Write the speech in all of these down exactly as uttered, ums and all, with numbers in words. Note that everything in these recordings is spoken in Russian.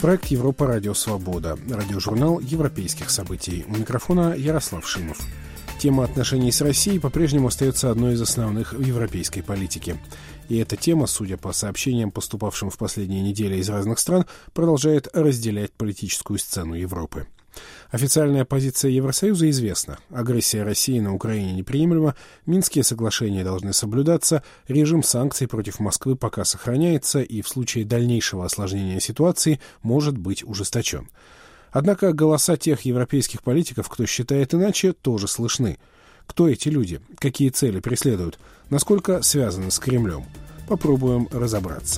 Проект «Европа. Радио Свобода». Радиожурнал европейских событий. У микрофона Ярослав Шимов. Тема отношений с Россией по-прежнему остается одной из основных в европейской политике. И эта тема, судя по сообщениям, поступавшим в последние недели из разных стран, продолжает разделять политическую сцену Европы. Официальная позиция Евросоюза известна. Агрессия России на Украине неприемлема, Минские соглашения должны соблюдаться, режим санкций против Москвы пока сохраняется и в случае дальнейшего осложнения ситуации может быть ужесточен. Однако голоса тех европейских политиков, кто считает иначе, тоже слышны. Кто эти люди? Какие цели преследуют? Насколько связаны с Кремлем? Попробуем разобраться.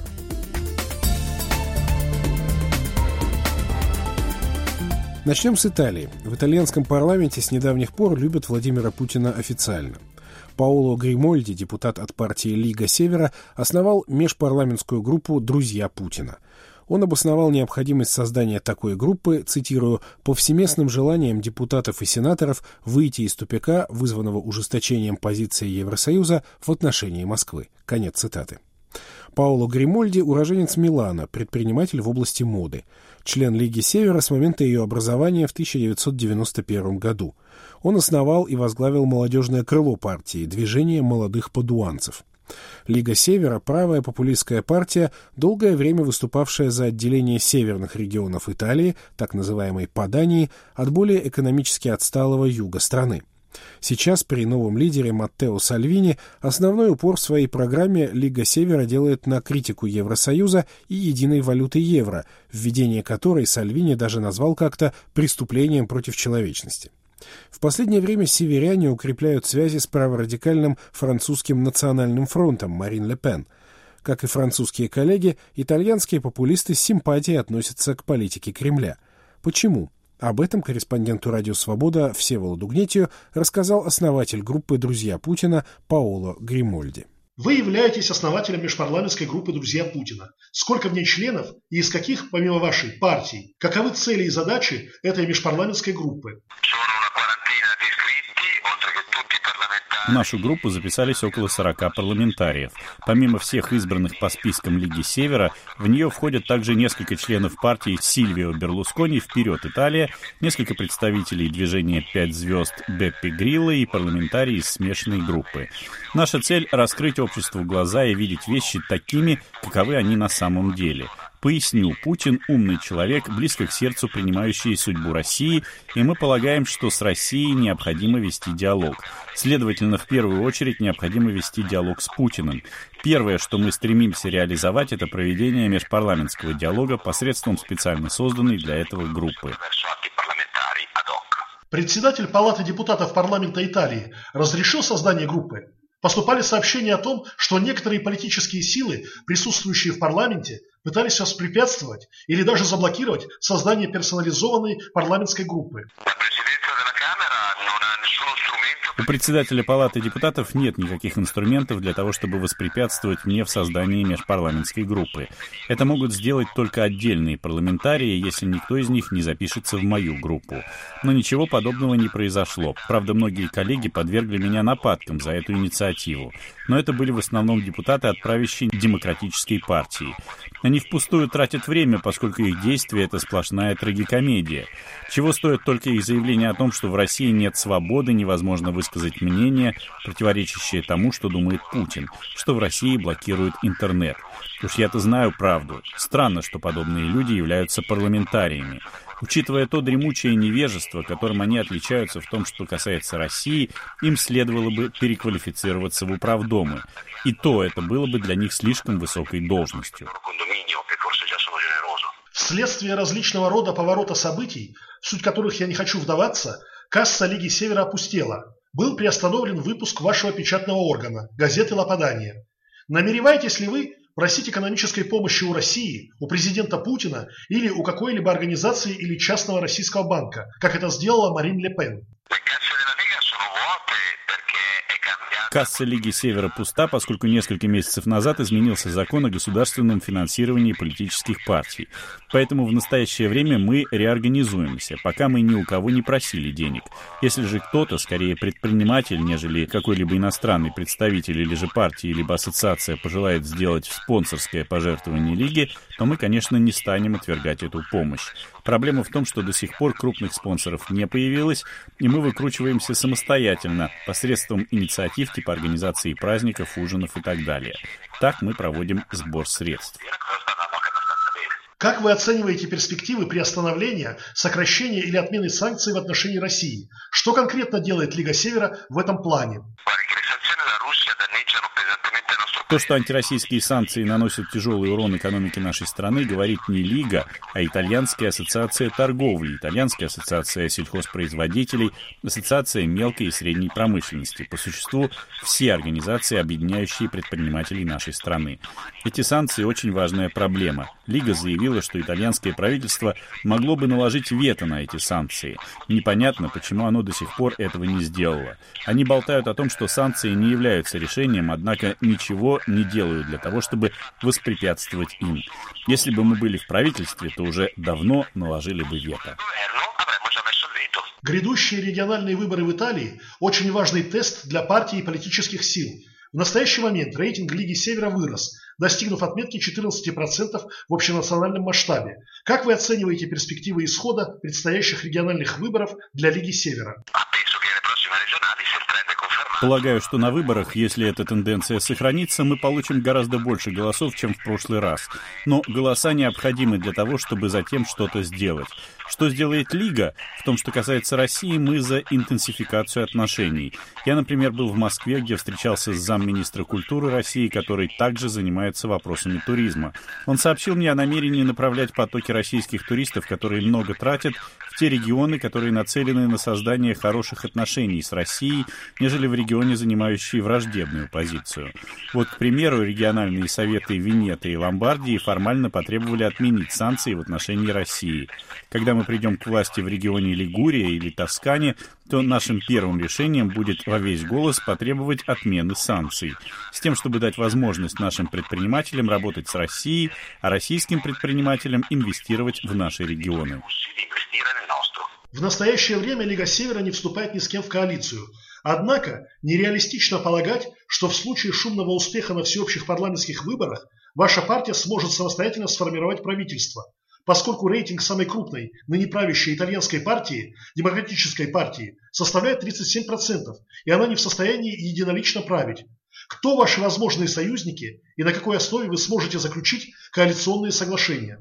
Начнем с Италии. В итальянском парламенте с недавних пор любят Владимира Путина официально. Паоло Гримольди, депутат от партии «Лига Севера», основал межпарламентскую группу «Друзья Путина». Он обосновал необходимость создания такой группы, цитирую, «повсеместным желанием депутатов и сенаторов выйти из тупика, вызванного ужесточением позиции Евросоюза в отношении Москвы». Конец цитаты. Паоло Гримольди – уроженец Милана, предприниматель в области моды. Член Лиги Севера с момента ее образования в тысяча девятьсот девяносто первом году. Он основал и возглавил молодежное крыло партии «Движение молодых падуанцев». Лига Севера – правая популистская партия, долгое время выступавшая за отделение северных регионов Италии, так называемой Падании, от более экономически отсталого юга страны. Сейчас при новом лидере Маттео Сальвини основной упор в своей программе Лига Севера делает на критику Евросоюза и единой валюты евро, введение которой Сальвини даже назвал как-то преступлением против человечности. В последнее время северяне укрепляют связи с праворадикальным французским национальным фронтом Марин Ле Пен. Как и французские коллеги, итальянские популисты с симпатией относятся к политике Кремля. Почему? Об этом корреспонденту «Радио Свобода» Всеволоду Гнетию рассказал основатель группы «Друзья Путина» Паоло Гримольди. Вы являетесь основателем межпарламентской группы «Друзья Путина». Сколько в ней членов и из каких, помимо вашей, партий? Каковы цели и задачи этой межпарламентской группы? В нашу группу записались около сорока парламентариев. Помимо всех избранных по спискам Лиги Севера, в нее входят также несколько членов партии Сильвио Берлускони «Вперед, Италия», несколько представителей движения «Пять звезд» Беппи Грилло и парламентарии из смешанной группы. Наша цель — раскрыть обществу глаза и видеть вещи такими, каковы они на самом деле. Поясню, Путин – умный человек, близко к сердцу принимающий судьбу России, и мы полагаем, что с Россией необходимо вести диалог. Следовательно, в первую очередь необходимо вести диалог с Путиным. Первое, что мы стремимся реализовать, это проведение межпарламентского диалога посредством специально созданной для этого группы. Председатель Палаты депутатов парламента Италии разрешил создание группы? Поступали сообщения о том, что некоторые политические силы, присутствующие в парламенте, пытались воспрепятствовать или даже заблокировать создание персонализованной парламентской группы. У председателя Палаты депутатов нет никаких инструментов для того, чтобы воспрепятствовать мне в создании межпарламентской группы. Это могут сделать только отдельные парламентарии, если никто из них не запишется в мою группу. Но ничего подобного не произошло. Правда, многие коллеги подвергли меня нападкам за эту инициативу. Но это были в основном депутаты от правящей демократической партии. Они впустую тратят время, поскольку их действия — это сплошная трагикомедия. Чего стоит только их заявление о том, что в России нет свободы, невозможно высказать мнение, противоречащее тому, что думает Путин, что в России блокируют интернет. Уж я-то знаю правду. Странно, что подобные люди являются парламентариями. Учитывая то дремучее невежество, которым они отличаются в том, что касается России, им следовало бы переквалифицироваться в управдомы. И то это было бы для них слишком высокой должностью. Вследствие различного рода поворота событий, в суть которых я не хочу вдаваться, касса Лиги Севера опустела. Был приостановлен выпуск вашего печатного органа, газеты «Ла Падания». Намереваетесь ли вы просить экономической помощи у России, у президента Путина или у какой-либо организации или частного российского банка, как это сделала Марин Ле Пен? Касса Лиги Севера пуста, поскольку несколько месяцев назад изменился закон о государственном финансировании политических партий. Поэтому в настоящее время мы реорганизуемся, пока мы ни у кого не просили денег. Если же кто-то, скорее предприниматель, нежели какой-либо иностранный представитель или же партия, либо ассоциация пожелает сделать спонсорское пожертвование Лиги, то мы, конечно, не станем отвергать эту помощь. Проблема в том, что до сих пор крупных спонсоров не появилось, и мы выкручиваемся самостоятельно, посредством инициатив типа организации праздников, ужинов и так далее. Так мы проводим сбор средств. Как вы оцениваете перспективы приостановления, сокращения или отмены санкций в отношении России? Что конкретно делает Лига Севера в этом плане? То, что антироссийские санкции наносят тяжелый урон экономике нашей страны, говорит не Лига, а Итальянская ассоциация торговли, Итальянская ассоциация сельхозпроизводителей, Ассоциация мелкой и средней промышленности. По существу, все организации, объединяющие предпринимателей нашей страны. Эти санкции очень важная проблема. Лига заявила, что итальянское правительство могло бы наложить вето на эти санкции. Непонятно, почему оно до сих пор этого не сделало. Они болтают о том, что санкции не являются решением, однако ничего не делают для того, чтобы воспрепятствовать им. Если бы мы были в правительстве, то уже давно наложили бы вето. Грядущие региональные выборы в Италии – очень важный тест для партий и политических сил. В настоящий момент рейтинг Лиги Севера вырос, достигнув отметки четырнадцать процентов в общенациональном масштабе. Как вы оцениваете перспективы исхода предстоящих региональных выборов для Лиги Севера? Полагаю, что на выборах, если эта тенденция сохранится, мы получим гораздо больше голосов, чем в прошлый раз. Но голоса необходимы для того, чтобы затем что-то сделать. Что сделает Лига? В том, что касается России, мы за интенсификацию отношений. Я, например, был в Москве, где встречался с замминистра культуры России, который также занимается вопросами туризма. Он сообщил мне о намерении направлять потоки российских туристов, которые много тратят, в те регионы, которые нацелены на создание хороших отношений с Россией, нежели в регионе, занимающие враждебную позицию. Вот, к примеру, региональные советы Венеты и Ломбардии формально потребовали отменить санкции в отношении России. Когда мы придем к власти в регионе Лигурия или Тоскане, то нашим первым решением будет во весь голос потребовать отмены санкций, с тем, чтобы дать возможность нашим предпринимателям работать с Россией, а российским предпринимателям инвестировать в наши регионы. В настоящее время Лига Севера не вступает ни с кем в коалицию. Однако нереалистично полагать, что в случае шумного успеха на всеобщих парламентских выборах ваша партия сможет самостоятельно сформировать правительство, поскольку рейтинг самой крупной, ныне правящей итальянской партии, Демократической партии, составляет тридцать семь процентов, и она не в состоянии единолично править. Кто ваши возможные союзники и на какой основе вы сможете заключить коалиционные соглашения?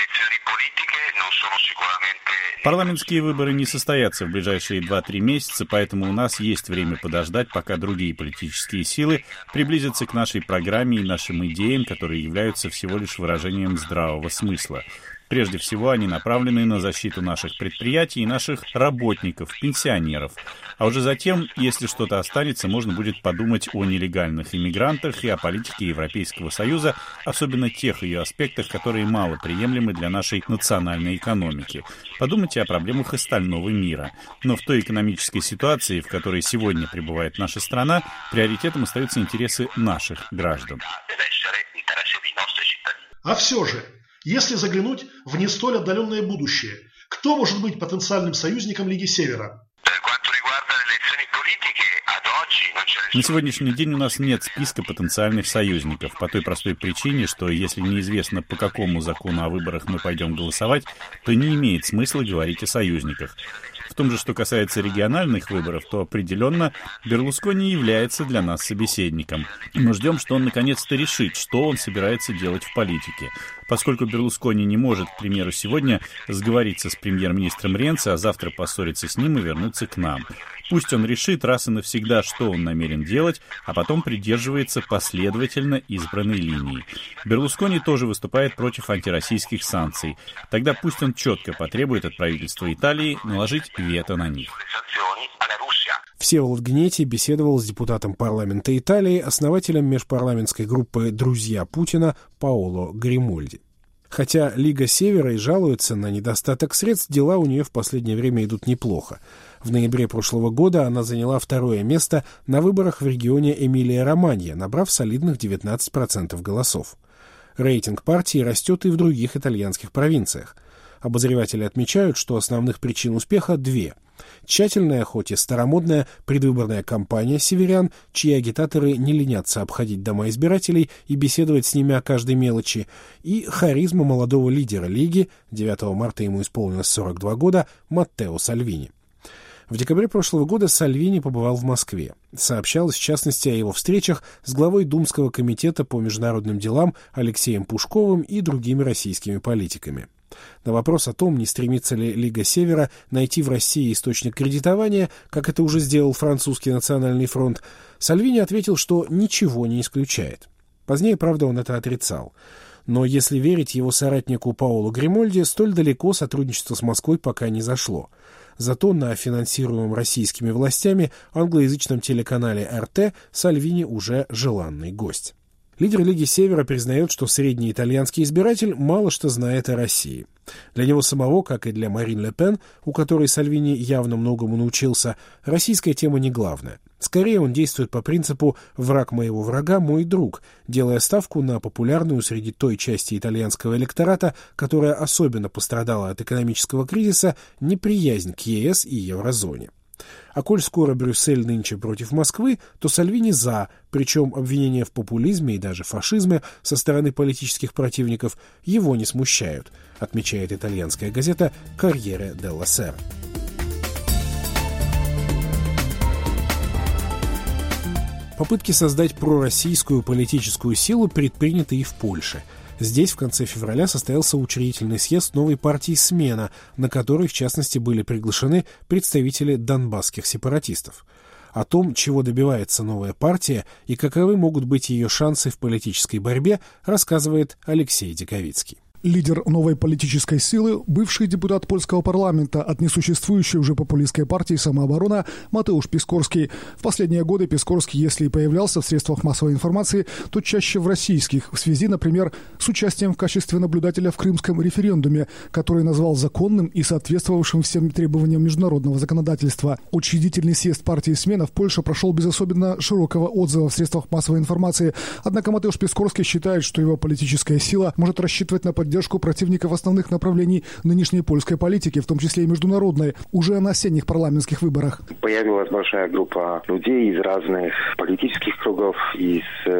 Парламентские выборы не состоятся в ближайшие два-три месяца, поэтому у нас есть время подождать, пока другие политические силы приблизятся к нашей программе и нашим идеям, которые являются всего лишь выражением здравого смысла. Прежде всего, они направлены на защиту наших предприятий и наших работников, пенсионеров. А уже затем, если что-то останется, можно будет подумать о нелегальных иммигрантах и о политике Европейского Союза, особенно тех ее аспектах, которые мало приемлемы для нашей национальной экономики. Подумайте о проблемах остального мира. Но в той экономической ситуации, в которой сегодня пребывает наша страна, приоритетом остаются интересы наших граждан. А все же, если заглянуть в не столь отдаленное будущее, кто может быть потенциальным союзником Лиги Севера? На сегодняшний день у нас нет списка потенциальных союзников, по той простой причине, что если неизвестно, по какому закону о выборах мы пойдем голосовать, то не имеет смысла говорить о союзниках. В том же, что касается региональных выборов, то определенно Берлускони является для нас собеседником. Мы ждем, что он наконец-то решит, что он собирается делать в политике. Поскольку Берлускони не может, к примеру, сегодня сговориться с премьер-министром Ренци, а завтра поссориться с ним и вернуться к нам. Пусть он решит раз и навсегда, что он намерен делать, а потом придерживается последовательно избранной линии. Берлускони тоже выступает против антироссийских санкций. Тогда пусть он четко потребует от правительства Италии наложить вето на них. Всеволод Гнети беседовал с депутатом парламента Италии, основателем межпарламентской группы «Друзья Путина» Паоло Гримольди. Хотя Лига Севера и жалуется на недостаток средств, дела у нее в последнее время идут неплохо. В ноябре прошлого года она заняла второе место на выборах в регионе Эмилия-Романья, набрав солидных девятнадцать процентов голосов. Рейтинг партии растет и в других итальянских провинциях. Обозреватели отмечают, что основных причин успеха две – Тщательная, хоть и старомодная, предвыборная кампания северян, чьи агитаторы не ленятся обходить дома избирателей и беседовать с ними о каждой мелочи, и харизма молодого лидера Лиги, девятого марта ему исполнилось сорок два года, Маттео Сальвини. В декабре прошлого года Сальвини побывал в Москве. Сообщалось, в частности, о его встречах с главой Думского комитета по международным делам Алексеем Пушковым и другими российскими политиками. На вопрос о том, не стремится ли Лига Севера найти в России источник кредитования, как это уже сделал французский национальный фронт, Сальвини ответил, что ничего не исключает. Позднее, правда, он это отрицал. Но если верить его соратнику Паоло Гримольди, столь далеко сотрудничество с Москвой пока не зашло. Зато на финансируемом российскими властями англоязычном телеканале эр тэ Сальвини уже желанный гость. Лидер Лиги Севера признает, что средний итальянский избиратель мало что знает о России. Для него самого, как и для Марин Ле Пен, у которой Сальвини явно многому научился, российская тема не главная. Скорее он действует по принципу «враг моего врага – мой друг», делая ставку на популярную среди той части итальянского электората, которая особенно пострадала от экономического кризиса, неприязнь к е эс и еврозоне. А коль скоро Брюссель нынче против Москвы, то Сальвини за, причем обвинения в популизме и даже фашизме со стороны политических противников его не смущают, отмечает итальянская газета «Корьере делла Сера». Попытки создать пророссийскую политическую силу предприняты и в Польше. Здесь в конце февраля состоялся учредительный съезд новой партии «Смена», на который, в частности, были приглашены представители донбасских сепаратистов. О том, чего добивается новая партия и каковы могут быть ее шансы в политической борьбе, рассказывает Алексей Диковицкий. Лидер новой политической силы, бывший депутат польского парламента от несуществующей уже популистской партии «Самооборона» Матеуш Пискорский. В последние годы Пискорский, если и появлялся в средствах массовой информации, то чаще в российских, в связи, например, с участием в качестве наблюдателя в крымском референдуме, который назвал законным и соответствовавшим всем требованиям международного законодательства. Учредительный съезд партии «Смена» в Польше прошел без особенно широкого отзыва в средствах массовой информации, однако Матеуш Пискорский считает, что его политическая сила может рассчитывать на поддержку поддержку противников основных направлений нынешней польской политики, в том числе и международной, уже на осенних парламентских выборах. Появилась большая группа людей из разных политических кругов, из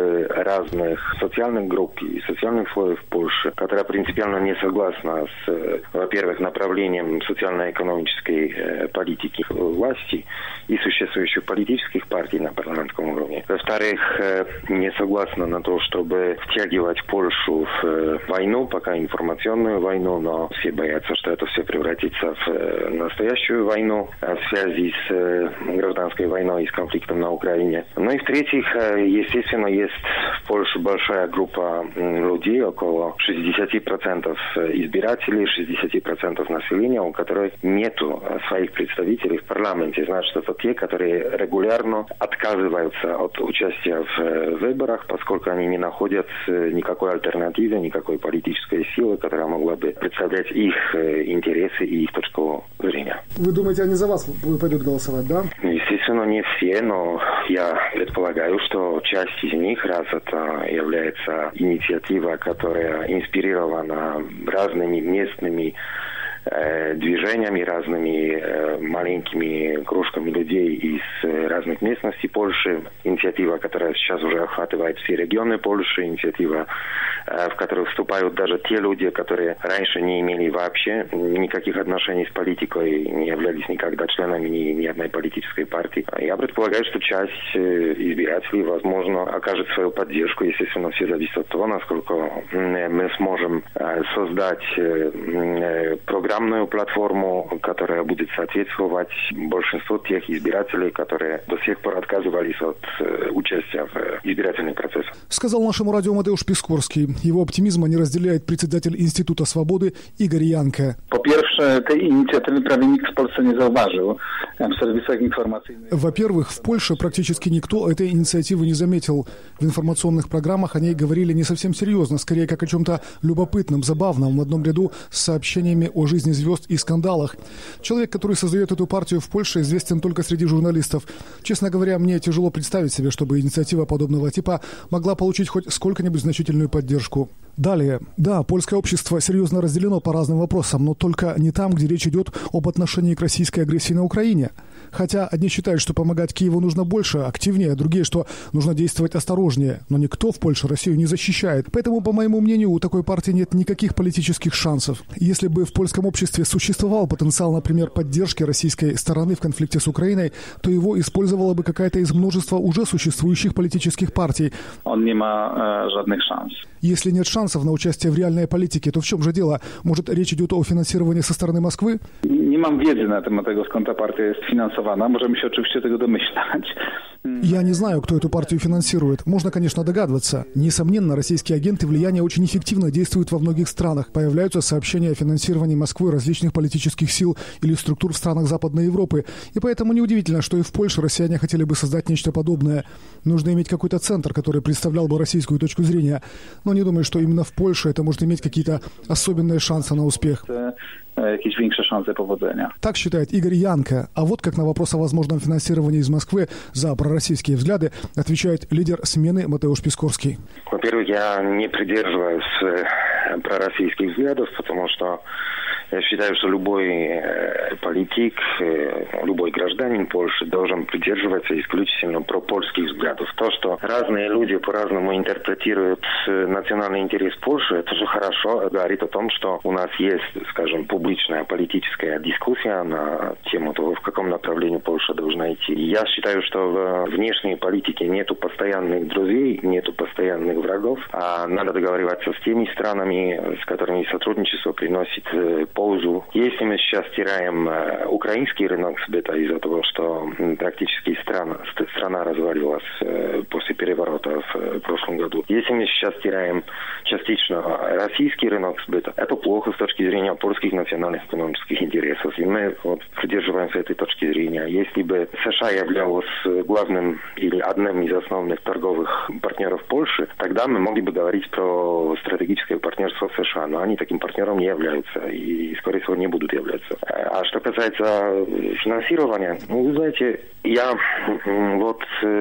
разных социальных групп и социальных слоев Польши, которая принципиально не согласна с, во-первых, направлением социально-экономической политики власти и существующих политических партий на парламентском уровне. Во-вторых, не согласна на то, чтобы втягивать Польшу в войну, пока информационную войну, но все боятся, что это все превратится в настоящую войну в связи с гражданской войной и с конфликтом на Украине. Ну и в-третьих, естественно, есть в Польше большая группа людей, около шестьдесят процентов избирателей, шестьдесят процентов населения, у которых нету своих представителей в парламенте. Значит, это те, которые регулярно отказываются от участия в выборах, поскольку они не находят никакой альтернативы, никакой политической силы, которая могла бы представлять их интересы и их точку зрения. Вы думаете, они за вас пойдут голосовать, да? Естественно, не все, но я предполагаю, что часть из них, раз это является инициатива, которая инспирирована разными местными движениями, разными маленькими кружками людей из разных местностей Польши. Инициатива, которая сейчас уже охватывает все регионы Польши, инициатива, в которую вступают даже те люди, которые раньше не имели вообще никаких отношений с политикой, не являлись никогда членами ни, ни одной политической партии. Я предполагаю, что часть избирателей, возможно, окажет свою поддержку. Естественно, все зависит от того, насколько мы сможем создать программу, платформу, которая будет соответствовать большинству тех избирателей, которые до сих пор отказывались от э, участия в избирательный процесс. Сказал нашему радио Матеуш Пискорский. Его оптимизма не разделяет председатель Института свободы Игорь Янка. По-первых, этой инициативы prawie nikt в Польше не zauważył в сервисах информационных. Во-первых, в Польше практически никто этой инициативы не заметил. В информационных программах о ней говорили не совсем серьезно, скорее как о чем-то любопытном, забавном, в одном ряду с сообщениями о жизни звезд и скандалах. Человек, который создает эту партию в Польше, известен только среди журналистов. Честно говоря, мне тяжело представить себе, чтобы инициатива подобного типа могла получить хоть сколько-нибудь значительную поддержку. Далее. Да, польское общество серьезно разделено по разным вопросам, но только не там, где речь идет об отношении к российской агрессии на Украине. Хотя одни считают, что помогать Киеву нужно больше, активнее, а другие, что нужно действовать осторожнее. Но никто в Польше Россию не защищает. Поэтому, по моему мнению, у такой партии нет никаких политических шансов. Если бы в польском обществе существовал потенциал, например, поддержки российской стороны в конфликте с Украиной, то его использовала бы какая-то из множества уже существующих политических партий. Он не ma żadnych szans. Если нет шансов на участие в реальной политике, то в чем же дело? Может, речь идет о финансировании со стороны Москвы? Nie mam wiedzy na temat tego, skąd ta partia jest finansowana. Możemy się oczywiście tego domyślać. Я не знаю, кто эту партию финансирует. Можно, конечно, догадываться. Несомненно, российские агенты влияния очень эффективно действуют во многих странах. Появляются сообщения о финансировании Москвы различных политических сил или структур в странах Западной Европы. И поэтому неудивительно, что и в Польше россияне хотели бы создать нечто подобное. Нужно иметь какой-то центр, который представлял бы российскую точку зрения. Но не думаю, что именно в Польше это может иметь какие-то особенные шансы на успех. Jakieś większe szanse powodzenia. Так считает Игорь Янко. А вот как на вопрос о возможном финансировании из Москвы за пророссийские взгляды отвечает лидер смены Матеуш Пискорский. Во-первых, я не придерживаюсь пророссийских взглядов, потому что я считаю, что любой политик, любой гражданин Польши должен придерживаться исключительно пропольских взглядов. То, что разные люди по-разному интерпретируют национальный интерес Польши, это же хорошо, говорит о том, что у нас есть, скажем, публичная политическая дискуссия на тему того, в каком направлении Польша должна идти. Я считаю, что в внешней политике нету постоянных друзей, нету постоянных врагов, а надо договариваться с теми странами, с которыми сотрудничество приносит пользу. Если мы сейчас теряем украинский рынок сбыта из-за того, что практически страна, страна развалилась после переворота в прошлом году, если мы сейчас теряем частично российский рынок сбыта, это плохо с точки зрения польских национальных экономических интересов. И мы вот придерживаемся этой точки зрения. Если бы США являлась главным или одним из основных торговых партнеров Польши, тогда мы могли бы говорить про стратегическое партнерство с США, но они таким партнером не являются и, скорее всего, не будут являться. А что касается финансирования, ну, вы знаете, я вот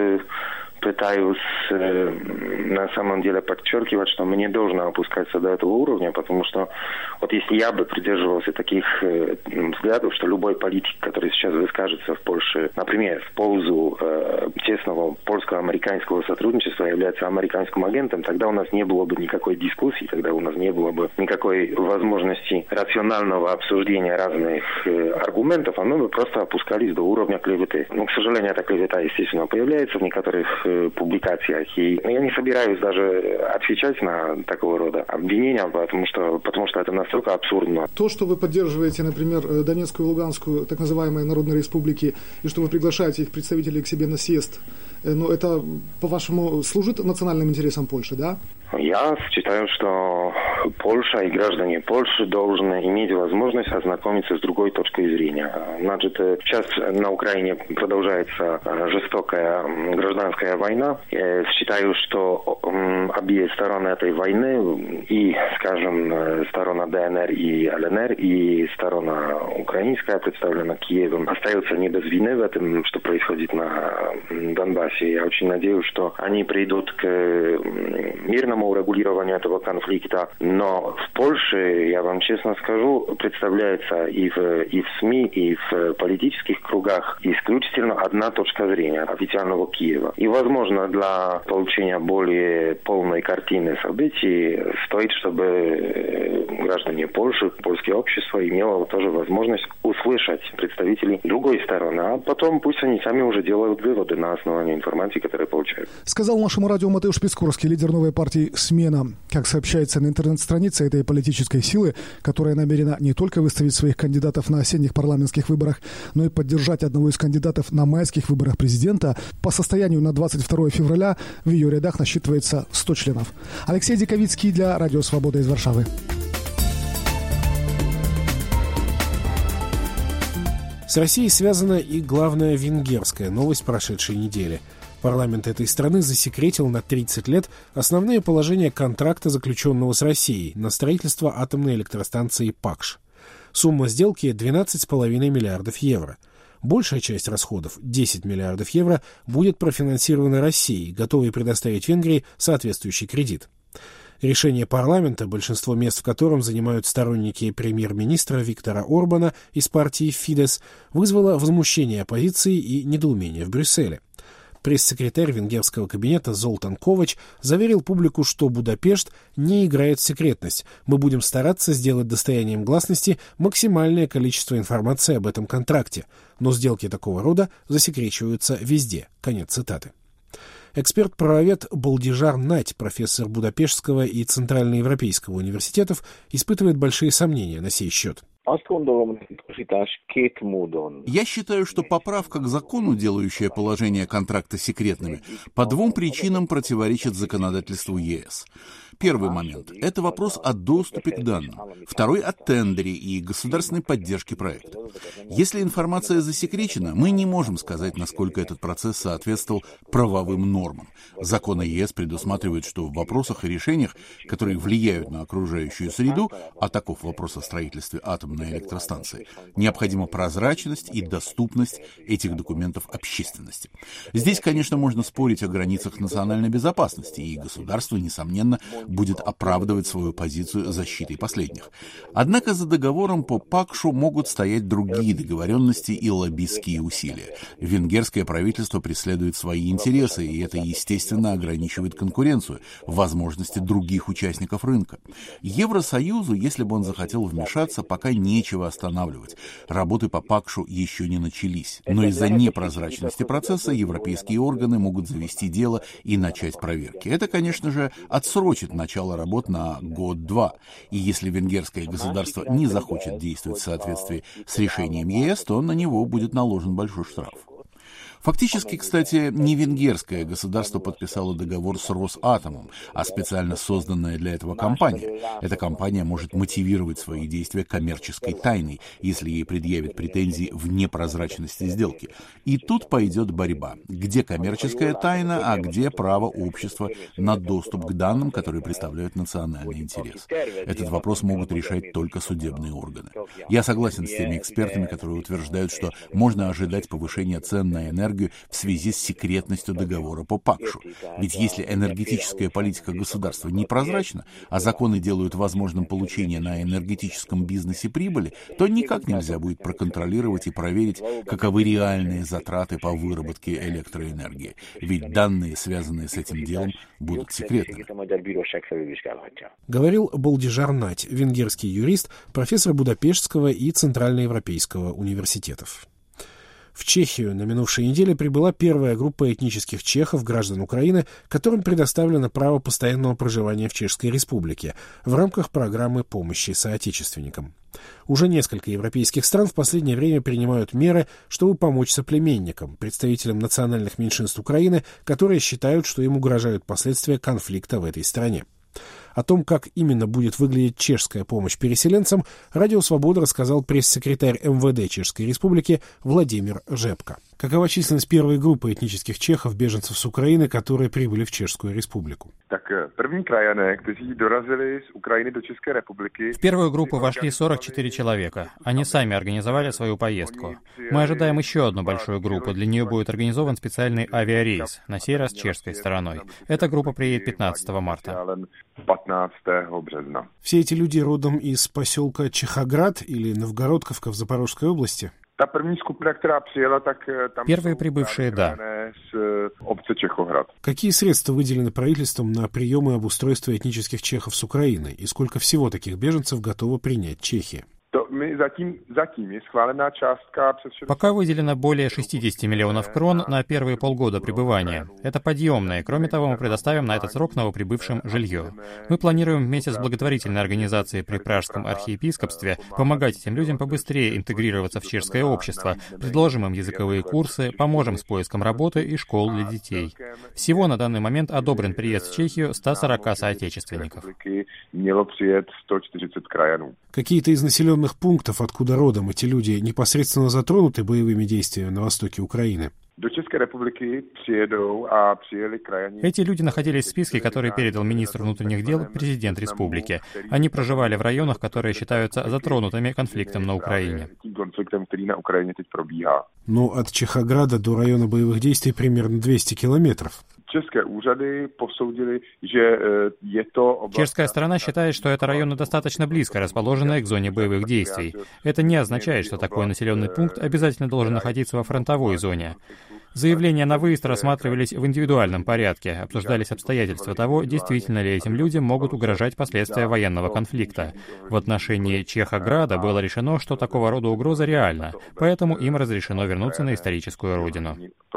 пытаюсь э, на самом деле подчеркивать, что мы не должны опускаться до этого уровня, потому что вот если я бы придерживался таких э, взглядов, что любой политик, который сейчас выскажется в Польше, например, в пользу э, тесного польско-американского сотрудничества, является американским агентом, тогда у нас не было бы никакой дискуссии, тогда у нас не было бы никакой возможности рационального обсуждения разных э, аргументов, а мы бы просто опускались до уровня клеветы. Но, к сожалению, эта клевета, естественно, появляется в некоторых публикациях. И я не собираюсь даже отвечать на такого рода обвинения, потому что, потому что это настолько абсурдно. То, что вы поддерживаете, например, Донецкую и Луганскую, так называемые народные республики, и что вы приглашаете их представителей к себе на съезд, ну, это, по-вашему, служит национальным интересам Польши, да? Я считаю, что Польша и граждане Польши должны иметь возможность ознакомиться с другой точкой зрения. Значит, сейчас на Украине продолжается жестокая гражданская война. Я считаю, что обе стороны этой войны, и, скажем, сторона ДНР и ЛНР, и сторона украинская, представленная Киевом, остаются не без вины в этом, что происходит на Донбассе. Я очень надеюсь, что они придут к мирному урегулированию этого конфликта. Но в Польше, я вам честно скажу, представляется и в, и в СМИ, и в политических кругах исключительно одна точка зрения официального Киева. И, возможно, для получения более полной картины событий стоит, чтобы граждане Польши, польское общество имело тоже возможность услышать представителей другой стороны. А потом пусть они сами уже делают выводы на основании информации, которую получают. Сказал нашему радио Матеуш Пискорский, лидер новой партии «Смена». Как сообщается на интернет-странице этой политической силы, которая намерена не только выставить своих кандидатов на осенних парламентских выборах, но и поддержать одного из кандидатов на майских выборах президента, по состоянию на двадцать второе февраля в ее рядах насчитывается сто членов. Алексей Диковицкий для Радио Свобода из Варшавы. С Россией связана и главная венгерская новость прошедшей недели. Парламент этой страны засекретил на тридцать лет основные положения контракта, заключенного с Россией, на строительство атомной электростанции Пакш. Сумма сделки – двенадцать с половиной миллиардов евро. Большая часть расходов, десять миллиардов евро, будет профинансирована Россией, готовой предоставить Венгрии соответствующий кредит. Решение парламента, большинство мест в котором занимают сторонники премьер-министра Виктора Орбана из партии Фидес, вызвало возмущение оппозиции и недоумение в Брюсселе. Пресс-секретарь венгерского кабинета Золтан Ковач заверил публику, что Будапешт не играет в секретность. Мы будем стараться сделать достоянием гласности максимальное количество информации об этом контракте, но сделки такого рода засекречиваются везде. Конец цитаты. Эксперт-правовед Болдижар Нать, профессор Будапештского и Центральноевропейского университетов, испытывает большие сомнения на сей счет. Я считаю, что поправка к закону, делающая положение контракта секретными, по двум причинам противоречит законодательству ЕС. Первый момент – это вопрос о доступе к данным. Второй – о тендере и государственной поддержке проекта. Если информация засекречена, мы не можем сказать, насколько этот процесс соответствовал правовым нормам. Законы ЕС предусматривают, что в вопросах и решениях, которые влияют на окружающую среду, а таков вопрос о строительстве атомной электростанции, необходима прозрачность и доступность этих документов общественности. Здесь, конечно, можно спорить о границах национальной безопасности, и государство, несомненно, будет оправдывать свою позицию защитой последних. Однако за договором по Пакшу могут стоять другие договоренности и лоббистские усилия. Венгерское правительство преследует свои интересы, и это, естественно, ограничивает конкуренцию, возможности других участников рынка. Евросоюзу, если бы он захотел вмешаться, пока нечего останавливать. Работы по Пакшу еще не начались. Но из-за непрозрачности процесса европейские органы могут завести дело и начать проверки. Это, конечно же, отсрочит начало работ на год-два. И если венгерское государство не захочет действовать в соответствии с решением ЕС, то на него будет наложен большой штраф. Фактически, кстати, не венгерское государство подписало договор с Росатомом, а специально созданная для этого компания. Эта компания может мотивировать свои действия коммерческой тайной, если ей предъявят претензии в непрозрачности сделки. И тут пойдет борьба. Где коммерческая тайна, а где право общества на доступ к данным, которые представляют национальный интерес? Этот вопрос могут решать только судебные органы. Я согласен с теми экспертами, которые утверждают, что можно ожидать повышения цен на энергию в связи с секретностью договора по Пакшу. Ведь если энергетическая политика государства непрозрачна, а законы делают возможным получение на энергетическом бизнесе прибыли, то никак нельзя будет проконтролировать и проверить, каковы реальные затраты по выработке электроэнергии. Ведь данные, связанные с этим делом, будут секретными. Говорил Болдижар Нать, венгерский юрист, профессор Будапештского и Центральноевропейского университетов. В Чехию на минувшей неделе прибыла первая группа этнических чехов, граждан Украины, которым предоставлено право постоянного проживания в Чешской Республике в рамках программы помощи соотечественникам. Уже несколько европейских стран в последнее время принимают меры, чтобы помочь соплеменникам, представителям национальных меньшинств Украины, которые считают, что им угрожают последствия конфликта в этой стране. О том, как именно будет выглядеть чешская помощь переселенцам, Радио Свобода рассказал пресс-секретарь эм вэ дэ Чешской Республики Владимир Жепко. Какова численность первой группы этнических чехов, беженцев с Украины, которые прибыли в Чешскую Республику? Так, первые краяне, которые доразили с Украины до Чешской Республики. В первую группу вошли сорок четыре человека. Они сами организовали свою поездку. Мы ожидаем еще одну большую группу. Для нее будет организован специальный авиарейс, на сей раз чешской стороной. Эта группа приедет пятнадцатого марта. Все эти люди родом из поселка Чехоград или Новгородковка в Запорожской области? Первые прибывшие, да. Какие средства выделены правительством на прием и обустройство этнических чехов с Украины? И сколько всего таких беженцев готова принять Чехия? Пока выделено более шестьдесят миллионов крон на первые полгода пребывания. Это подъемное. Кроме того, мы предоставим на этот срок новоприбывшим жилье. Мы планируем вместе с благотворительной организацией при Пражском архиепископстве помогать этим людям побыстрее интегрироваться в чешское общество, предложим им языковые курсы, поможем с поиском работы и школ для детей. Всего на данный момент одобрен приезд в Чехию ста сорока соотечественников. Какие-то из населенных пунктов, откуда родом эти люди, непосредственно затронуты боевыми действиями на востоке Украины? Эти люди находились в списке, который передал министр внутренних дел президент республики. Они проживали в районах, которые считаются затронутыми конфликтом на Украине. Но от Чехограда до района боевых действий примерно двести километров. Чешская сторона считает, что это районы достаточно близко расположенные к зоне боевых действий. Это не означает, что такой населенный пункт обязательно должен находиться во фронтовой зоне. Заявления на выезд рассматривались в индивидуальном порядке, обсуждались обстоятельства того, действительно ли этим людям могут угрожать последствия военного конфликта. В отношении Чехограда было решено, что такого рода угроза реальна, поэтому им разрешено вернуться на историческую родину.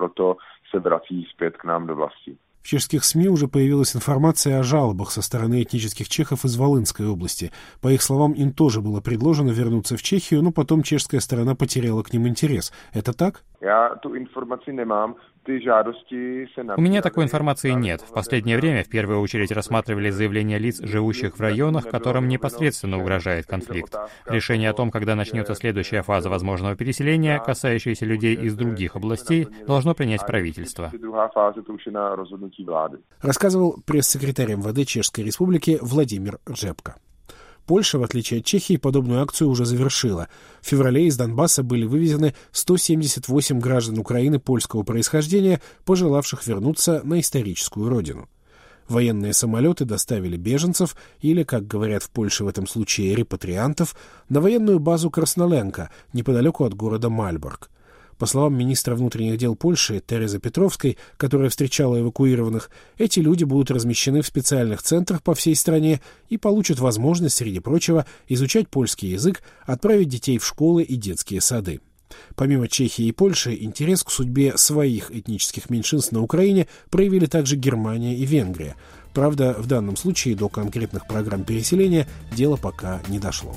В чешских СМИ уже появилась информация о жалобах со стороны этнических чехов из Волынской области. По их словам, им тоже было предложено вернуться в Чехию, но потом чешская сторона потеряла к ним интерес. Это так? Я ту информацию не мам. У меня такой информации нет. В последнее время в первую очередь рассматривали заявления лиц, живущих в районах, которым непосредственно угрожает конфликт. Решение о том, когда начнется следующая фаза возможного переселения, касающаяся людей из других областей, должно принять правительство. Рассказывал пресс-секретарь эм вэ дэ Чешской Республики Владимир Ржепко. Польша, в отличие от Чехии, подобную акцию уже завершила. В феврале из Донбасса были вывезены сто семьдесят восемь граждан Украины польского происхождения, пожелавших вернуться на историческую родину. Военные самолеты доставили беженцев, или, как говорят в Польше в этом случае, репатриантов, на военную базу Красноленка, неподалеку от города Мальборг. По словам министра внутренних дел Польши Терезы Петровской, которая встречала эвакуированных, эти люди будут размещены в специальных центрах по всей стране и получат возможность, среди прочего, изучать польский язык, отправить детей в школы и детские сады. Помимо Чехии и Польши, интерес к судьбе своих этнических меньшинств на Украине проявили также Германия и Венгрия. Правда, в данном случае до конкретных программ переселения дело пока не дошло.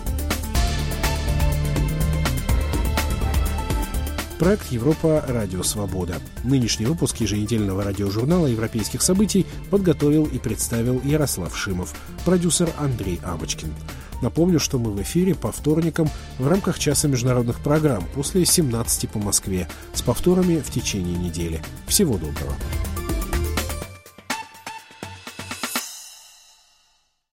Проект «Европа. Радио Свобода». Нынешний выпуск еженедельного радиожурнала европейских событий подготовил и представил Ярослав Шимов, продюсер Андрей Абочкин. Напомню, что мы в эфире по вторникам в рамках часа международных программ после семнадцати по Москве, с повторами в течение недели. Всего доброго.